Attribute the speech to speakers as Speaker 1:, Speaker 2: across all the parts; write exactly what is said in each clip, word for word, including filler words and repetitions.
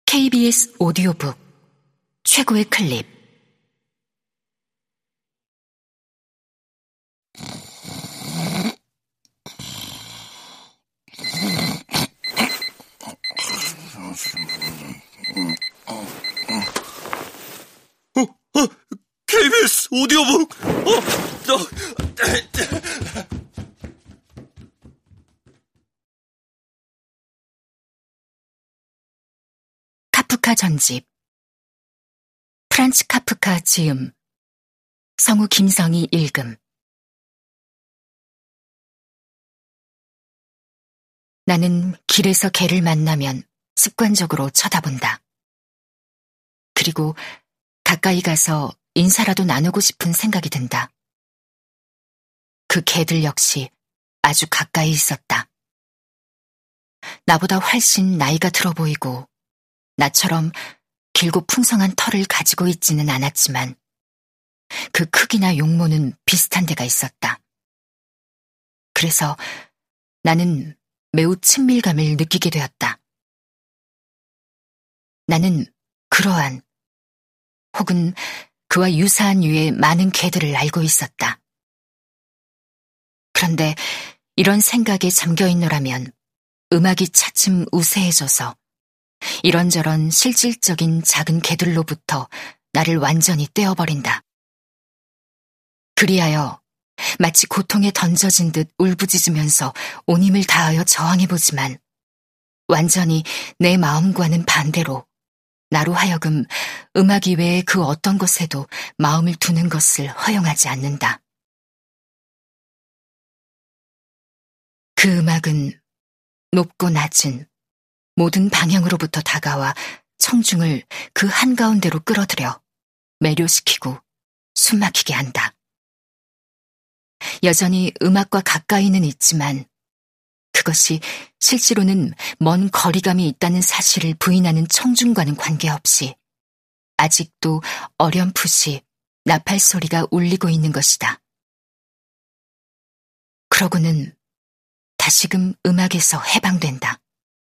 Speaker 1: 케이비에스 오디오북 최고의 클립.
Speaker 2: 어, 어, 케이비에스 오디오북. 어, 너.
Speaker 1: 카프카 전집. 프란츠 카프카 지음. 성우 김성희 읽음. 나는 길에서 개를 만나면 습관적으로 쳐다본다. 그리고 가까이 가서 인사라도 나누고 싶은 생각이 든다. 그 개들 역시 아주 가까이 있었다. 나보다 훨씬 나이가 들어 보이고 나처럼 길고 풍성한 털을 가지고 있지는 않았지만 그 크기나 용모는 비슷한 데가 있었다. 그래서 나는 매우 친밀감을 느끼게 되었다. 나는 그러한 혹은 그와 유사한 류의 많은 개들을 알고 있었다. 그런데 이런 생각에 잠겨있노라면 음악이 차츰 우세해져서 이런저런 실질적인 작은 개들로부터 나를 완전히 떼어버린다. 그리하여 마치 고통에 던져진 듯 울부짖으면서 온 힘을 다하여 저항해보지만 완전히 내 마음과는 반대로 나로 하여금 음악 이외의 그 어떤 것에도 마음을 두는 것을 허용하지 않는다. 그 음악은 높고 낮은 모든 방향으로부터 다가와 청중을 그 한가운데로 끌어들여 매료시키고 숨막히게 한다. 여전히 음악과 가까이는 있지만 그것이 실제로는 먼 거리감이 있다는 사실을 부인하는 청중과는 관계없이 아직도 어렴풋이 나팔 소리가 울리고 있는 것이다. 그러고는 다시금 음악에서 해방된다.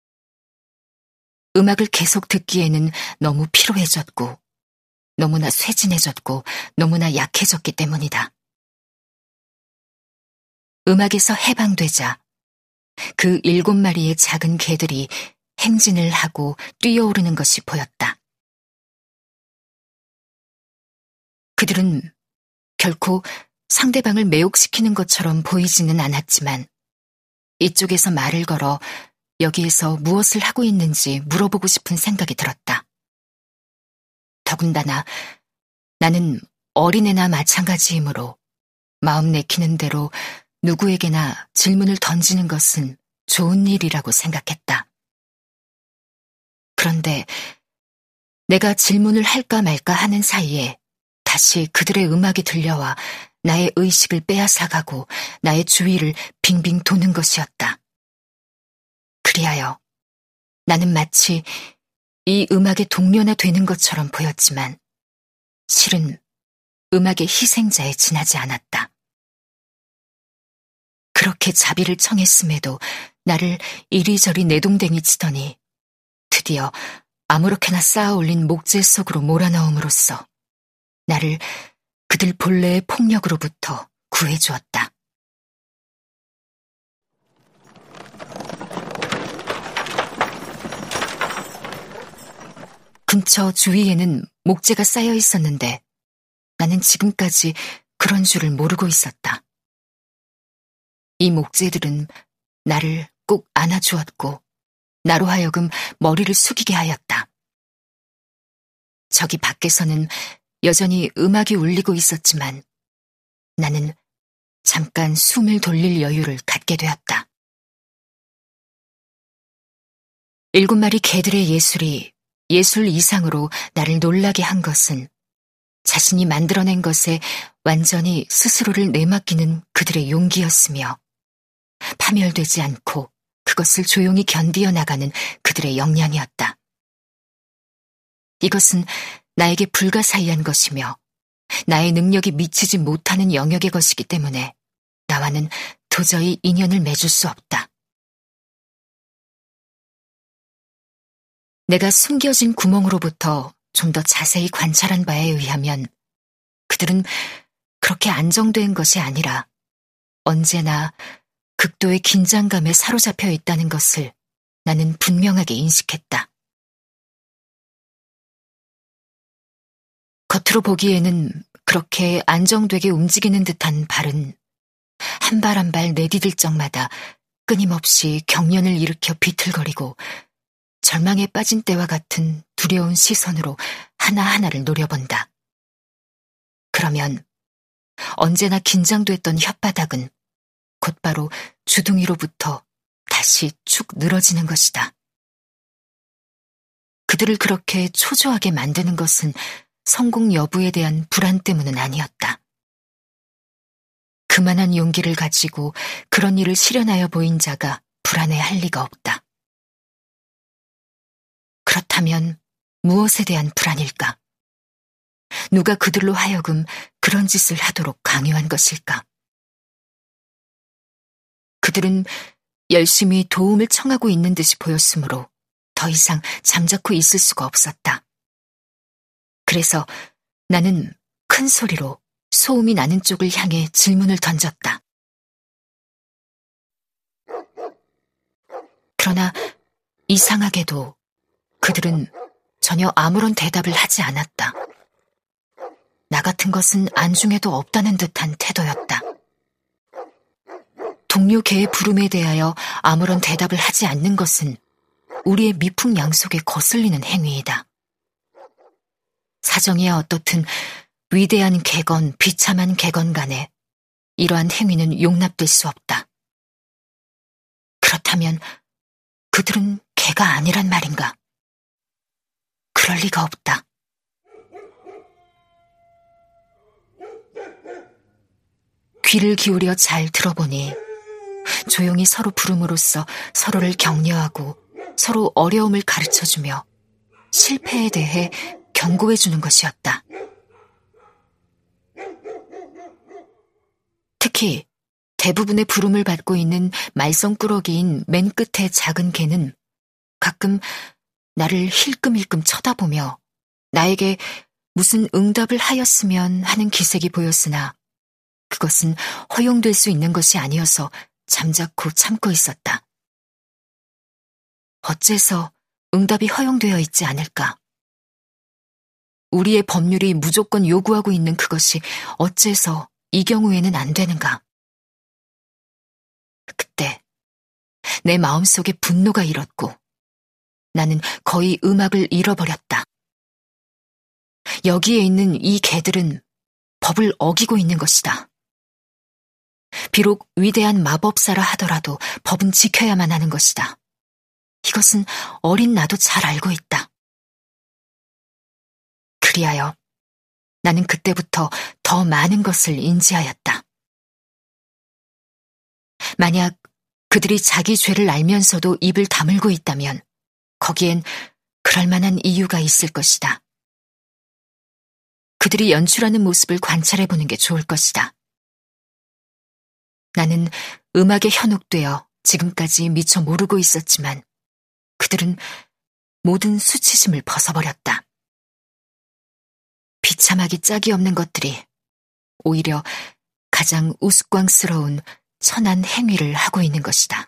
Speaker 1: 음악을 계속 듣기에는 너무 피로해졌고 너무나 쇠진해졌고 너무나 약해졌기 때문이다. 음악에서 해방되자 그 일곱 마리의 작은 개들이 행진을 하고 뛰어오르는 것이 보였다. 그들은 결코 상대방을 매혹시키는 것처럼 보이지는 않았지만 이쪽에서 말을 걸어 여기에서 무엇을 하고 있는지 물어보고 싶은 생각이 들었다. 더군다나 나는 어린애나 마찬가지이므로 마음 내키는 대로 누구에게나 질문을 던지는 것은 좋은 일이라고 생각했다. 그런데 내가 질문을 할까 말까 하는 사이에 다시 그들의 음악이 들려와 나의 의식을 빼앗아가고 나의 주위를 빙빙 도는 것이었다. 그리하여 나는 마치 이 음악의 동료나 되는 것처럼 보였지만 실은 음악의 희생자에 지나지 않았다. 그렇게 자비를 청했음에도 나를 이리저리 내동댕이 치더니 드디어 아무렇게나 쌓아올린 목재 속으로 몰아넣음으로써 나를 그들 본래의 폭력으로부터 구해주었다. 근처 주위에는 목재가 쌓여 있었는데 나는 지금까지 그런 줄을 모르고 있었다. 이 목재들은 나를 꼭 안아주었고 나로 하여금 머리를 숙이게 하였다. 저기 밖에서는 여전히 음악이 울리고 있었지만 나는 잠깐 숨을 돌릴 여유를 갖게 되었다. 일곱 마리 개들의 예술이 예술 이상으로 나를 놀라게 한 것은 자신이 만들어낸 것에 완전히 스스로를 내맡기는 그들의 용기였으며 파멸되지 않고 그것을 조용히 견디어 나가는 그들의 역량이었다. 이것은 나에게 불가사의한 것이며 나의 능력이 미치지 못하는 영역의 것이기 때문에 나와는 도저히 인연을 맺을 수 없다. 내가 숨겨진 구멍으로부터 좀 더 자세히 관찰한 바에 의하면 그들은 그렇게 안정된 것이 아니라 언제나 극도의 긴장감에 사로잡혀 있다는 것을 나는 분명하게 인식했다. 겉으로 보기에는 그렇게 안정되게 움직이는 듯한 발은 한 발 한 발 내디딜 적마다 끊임없이 경련을 일으켜 비틀거리고 절망에 빠진 때와 같은 두려운 시선으로 하나하나를 노려본다. 그러면 언제나 긴장됐던 혓바닥은 곧바로 주둥이로부터 다시 축 늘어지는 것이다. 그들을 그렇게 초조하게 만드는 것은 성공 여부에 대한 불안 때문은 아니었다. 그만한 용기를 가지고 그런 일을 실현하여 보인 자가 불안해할 리가 없다. 그렇다면 무엇에 대한 불안일까? 누가 그들로 하여금 그런 짓을 하도록 강요한 것일까? 그들은 열심히 도움을 청하고 있는 듯이 보였으므로 더 이상 잠자코 있을 수가 없었다. 그래서 나는 큰 소리로 소음이 나는 쪽을 향해 질문을 던졌다. 그러나 이상하게도 그들은 전혀 아무런 대답을 하지 않았다. 나 같은 것은 안중에도 없다는 듯한 태도였다. 동료 개의 부름에 대하여 아무런 대답을 하지 않는 것은 우리의 미풍양속에 거슬리는 행위이다. 사정이야 어떻든 위대한 개건, 비참한 개건 간에 이러한 행위는 용납될 수 없다. 그렇다면 그들은 개가 아니란 말인가? 그럴 리가 없다. 귀를 기울여 잘 들어보니 조용히 서로 부름으로써 서로를 격려하고 서로 어려움을 가르쳐주며 실패에 대해 경고해주는 것이었다. 특히 대부분의 부름을 받고 있는 말썽꾸러기인 맨 끝의 작은 개는 가끔 나를 힐끔힐끔 쳐다보며 나에게 무슨 응답을 하였으면 하는 기색이 보였으나 그것은 허용될 수 있는 것이 아니어서 잠자코 참고 있었다. 어째서 응답이 허용되어 있지 않을까? 우리의 법률이 무조건 요구하고 있는 그것이 어째서 이 경우에는 안 되는가? 그때 내 마음속에 분노가 일었고 나는 거의 음악을 잃어버렸다. 여기에 있는 이 개들은 법을 어기고 있는 것이다. 비록 위대한 마법사라 하더라도 법은 지켜야만 하는 것이다. 이것은 어린 나도 잘 알고 있다. 그리하여 나는 그때부터 더 많은 것을 인지하였다. 만약 그들이 자기 죄를 알면서도 입을 다물고 있다면 거기엔 그럴 만한 이유가 있을 것이다. 그들이 연출하는 모습을 관찰해보는 게 좋을 것이다. 나는 음악에 현혹되어 지금까지 미처 모르고 있었지만 그들은 모든 수치심을 벗어버렸다. 비참하기 짝이 없는 것들이 오히려 가장 우스꽝스러운 천한 행위를 하고 있는 것이다.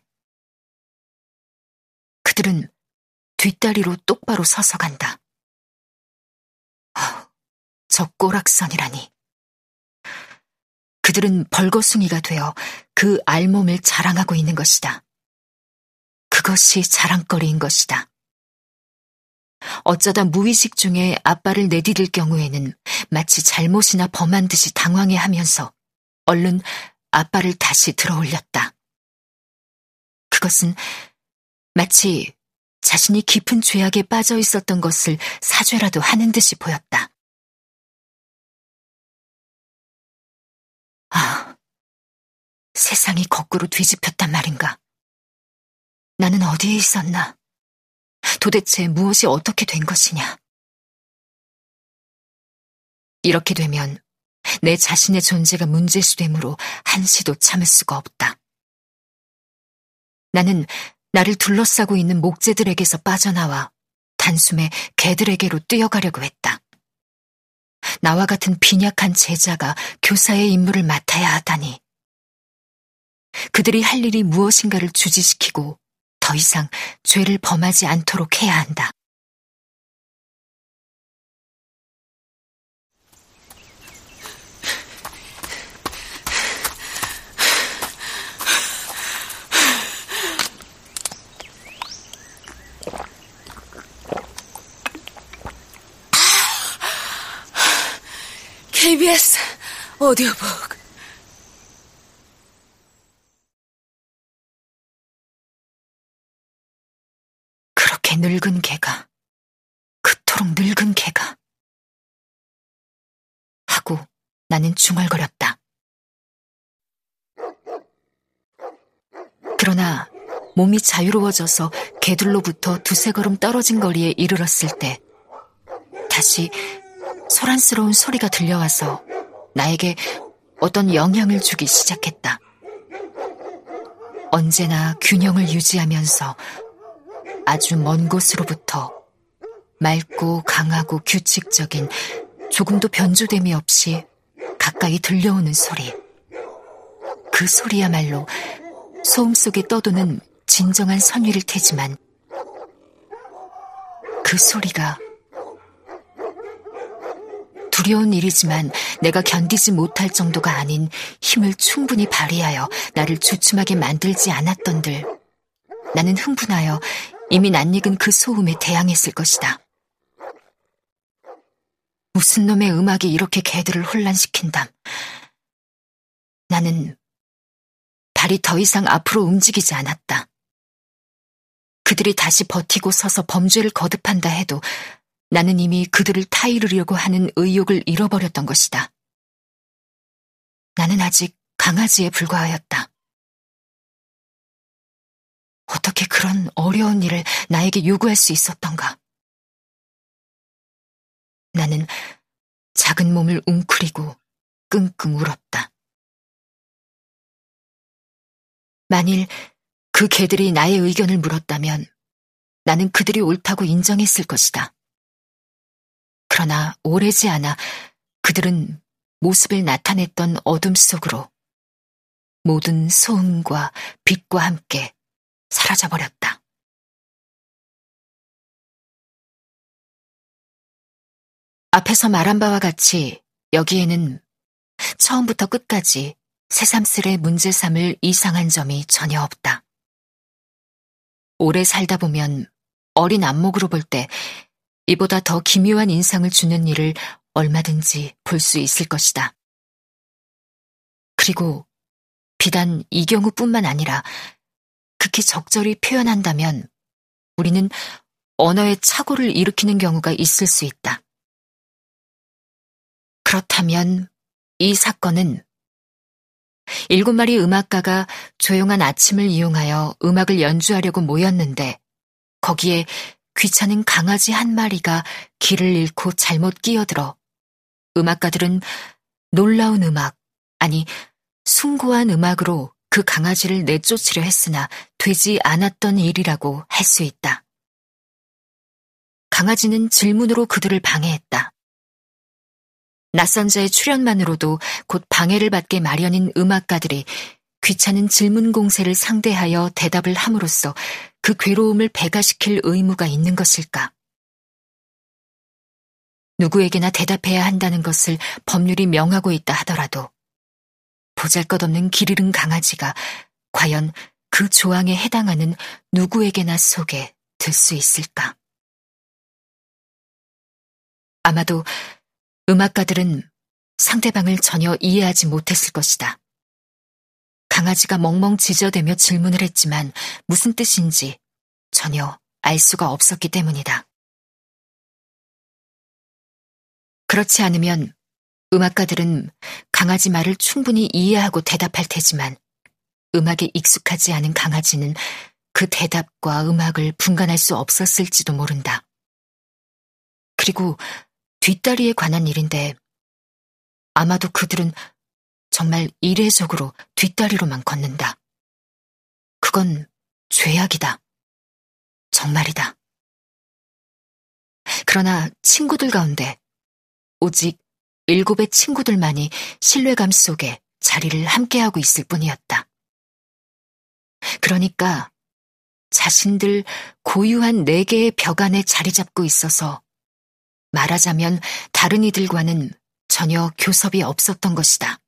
Speaker 1: 그들은 뒷다리로 똑바로 서서 간다. 아, 저 꼬락선이라니. 그들은 벌거숭이가 되어 그 알몸을 자랑하고 있는 것이다. 그것이 자랑거리인 것이다. 어쩌다 무의식 중에 앞발을 내디딜 경우에는 마치 잘못이나 범한 듯이 당황해하면서 얼른 앞발을 다시 들어올렸다. 그것은 마치 자신이 깊은 죄악에 빠져 있었던 것을 사죄라도 하는 듯이 보였다. 아, 세상이 거꾸로 뒤집혔단 말인가? 나는 어디에 있었나? 도대체 무엇이 어떻게 된 것이냐? 이렇게 되면 내 자신의 존재가 문제시되므로 한시도 참을 수가 없다. 나는 나를 둘러싸고 있는 목재들에게서 빠져나와 단숨에 개들에게로 뛰어가려고 했다. 나와 같은 빈약한 제자가 교사의 임무를 맡아야 하다니. 그들이 할 일이 무엇인가를 주지시키고 더 이상 죄를 범하지 않도록 해야 한다.
Speaker 3: 케이비에스 오디오북.
Speaker 1: 그렇게 늙은 개가, 그토록 늙은 개가 하고 나는 중얼거렸다. 그러나 몸이 자유로워져서 개들로부터 두세 걸음 떨어진 거리에 이르렀을 때 다시 소란스러운 소리가 들려와서 나에게 어떤 영향을 주기 시작했다. 언제나 균형을 유지하면서 아주 먼 곳으로부터 맑고 강하고 규칙적인, 조금도 변조됨이 없이 가까이 들려오는 소리. 그 소리야말로 소음 속에 떠도는 진정한 선율일 테지만 그 소리가 두려운 일이지만 내가 견디지 못할 정도가 아닌 힘을 충분히 발휘하여 나를 주춤하게 만들지 않았던들 나는 흥분하여 이미 낯익은 그 소음에 대항했을 것이다. 무슨 놈의 음악이 이렇게 개들을 혼란시킨담. 나는 발이 더 이상 앞으로 움직이지 않았다. 그들이 다시 버티고 서서 범죄를 거듭한다 해도 나는 이미 그들을 타이르려고 하는 의욕을 잃어버렸던 것이다. 나는 아직 강아지에 불과하였다. 어떻게 그런 어려운 일을 나에게 요구할 수 있었던가? 나는 작은 몸을 웅크리고 끙끙 울었다. 만일 그 개들이 나의 의견을 물었다면 나는 그들이 옳다고 인정했을 것이다. 그러나 오래지 않아 그들은 모습을 나타냈던 어둠 속으로 모든 소음과 빛과 함께 사라져버렸다. 앞에서 말한 바와 같이 여기에는 처음부터 끝까지 새삼스레 문제 삼을 이상한 점이 전혀 없다. 오래 살다 보면 어린 안목으로 볼 때 이보다 더 기묘한 인상을 주는 일을 얼마든지 볼 수 있을 것이다. 그리고 비단 이 경우뿐만 아니라 극히 적절히 표현한다면 우리는 언어의 착오를 일으키는 경우가 있을 수 있다. 그렇다면 이 사건은 일곱 마리 음악가가 조용한 아침을 이용하여 음악을 연주하려고 모였는데 거기에 귀찮은 강아지 한 마리가 길을 잃고 잘못 끼어들어 음악가들은 놀라운 음악, 아니 숭고한 음악으로 그 강아지를 내쫓으려 했으나 되지 않았던 일이라고 할 수 있다. 강아지는 질문으로 그들을 방해했다. 낯선 자의 출연만으로도 곧 방해를 받게 마련인 음악가들이 귀찮은 질문 공세를 상대하여 대답을 함으로써 그 괴로움을 배가시킬 의무가 있는 것일까? 누구에게나 대답해야 한다는 것을 법률이 명하고 있다 하더라도 보잘것없는 길 잃은 강아지가 과연 그 조항에 해당하는 누구에게나 속에 들 수 있을까? 아마도 음악가들은 상대방을 전혀 이해하지 못했을 것이다. 강아지가 멍멍 지저대며 질문을 했지만 무슨 뜻인지 전혀 알 수가 없었기 때문이다. 그렇지 않으면 음악가들은 강아지 말을 충분히 이해하고 대답할 테지만 음악에 익숙하지 않은 강아지는 그 대답과 음악을 분간할 수 없었을지도 모른다. 그리고 뒷다리에 관한 일인데 아마도 그들은 정말 이례적으로 뒷다리로만 걷는다. 그건 죄악이다. 정말이다. 그러나 친구들 가운데 오직 일곱의 친구들만이 신뢰감 속에 자리를 함께하고 있을 뿐이었다. 그러니까 자신들 고유한 네 개의 벽 안에 자리 잡고 있어서 말하자면 다른 이들과는 전혀 교섭이 없었던 것이다.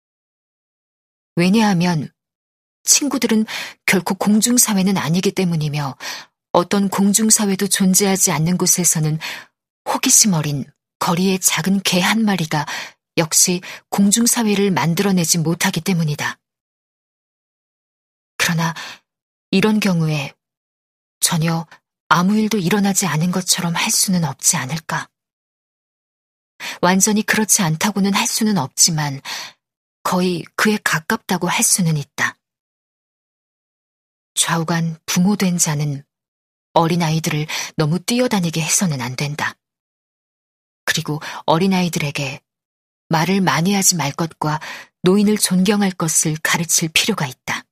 Speaker 1: 왜냐하면 친구들은 결코 공중사회는 아니기 때문이며 어떤 공중사회도 존재하지 않는 곳에서는 호기심 어린 거리의 작은 개 한 마리가 역시 공중사회를 만들어내지 못하기 때문이다. 그러나 이런 경우에 전혀 아무 일도 일어나지 않은 것처럼 할 수는 없지 않을까. 완전히 그렇지 않다고는 할 수는 없지만 거의 그에 가깝다고 할 수는 있다. 좌우간 부모된 자는 어린아이들을 너무 뛰어다니게 해서는 안 된다. 그리고 어린아이들에게 말을 많이 하지 말 것과 노인을 존경할 것을 가르칠 필요가 있다.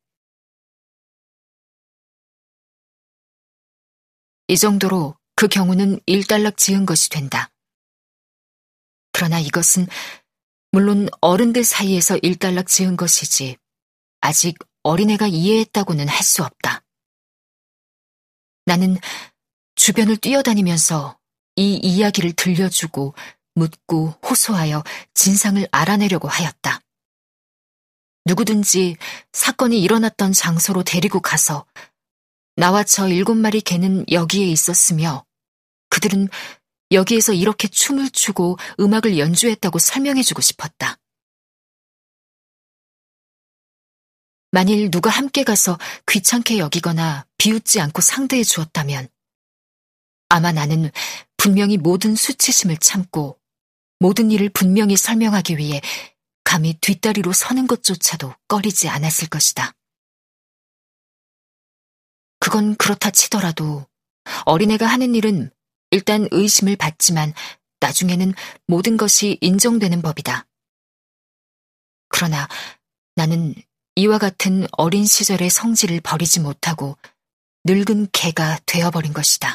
Speaker 1: 이 정도로 그 경우는 일단락 지은 것이 된다. 그러나 이것은 물론 어른들 사이에서 일단락 지은 것이지 아직 어린애가 이해했다고는 할 수 없다. 나는 주변을 뛰어다니면서 이 이야기를 들려주고 묻고 호소하여 진상을 알아내려고 하였다. 누구든지 사건이 일어났던 장소로 데리고 가서 나와 저 일곱 마리 개는 여기에 있었으며 그들은 여기에서 이렇게 춤을 추고 음악을 연주했다고 설명해주고 싶었다. 만일 누가 함께 가서 귀찮게 여기거나 비웃지 않고 상대해 주었다면 아마 나는 분명히 모든 수치심을 참고 모든 일을 분명히 설명하기 위해 감히 뒷다리로 서는 것조차도 꺼리지 않았을 것이다. 그건 그렇다 치더라도 어린애가 하는 일은 일단 의심을 받지만 나중에는 모든 것이 인정되는 법이다. 그러나 나는 이와 같은 어린 시절의 성질을 버리지 못하고 늙은 개가 되어버린 것이다.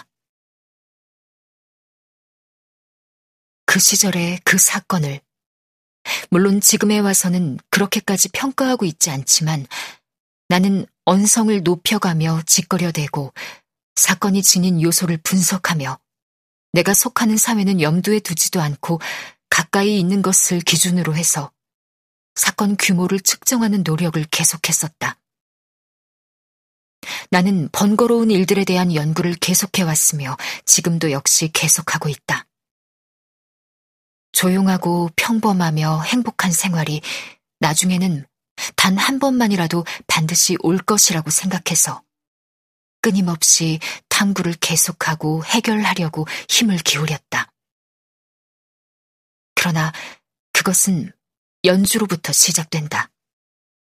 Speaker 1: 그 시절의 그 사건을 물론 지금에 와서는 그렇게까지 평가하고 있지 않지만 나는 언성을 높여가며 짓거려대고 사건이 지닌 요소를 분석하며 내가 속하는 사회는 염두에 두지도 않고 가까이 있는 것을 기준으로 해서 사건 규모를 측정하는 노력을 계속했었다. 나는 번거로운 일들에 대한 연구를 계속해왔으며 지금도 역시 계속하고 있다. 조용하고 평범하며 행복한 생활이 나중에는 단 한 번만이라도 반드시 올 것이라고 생각해서 끊임없이 탐구를 계속하고 해결하려고 힘을 기울였다. 그러나 그것은 연주로부터 시작된다.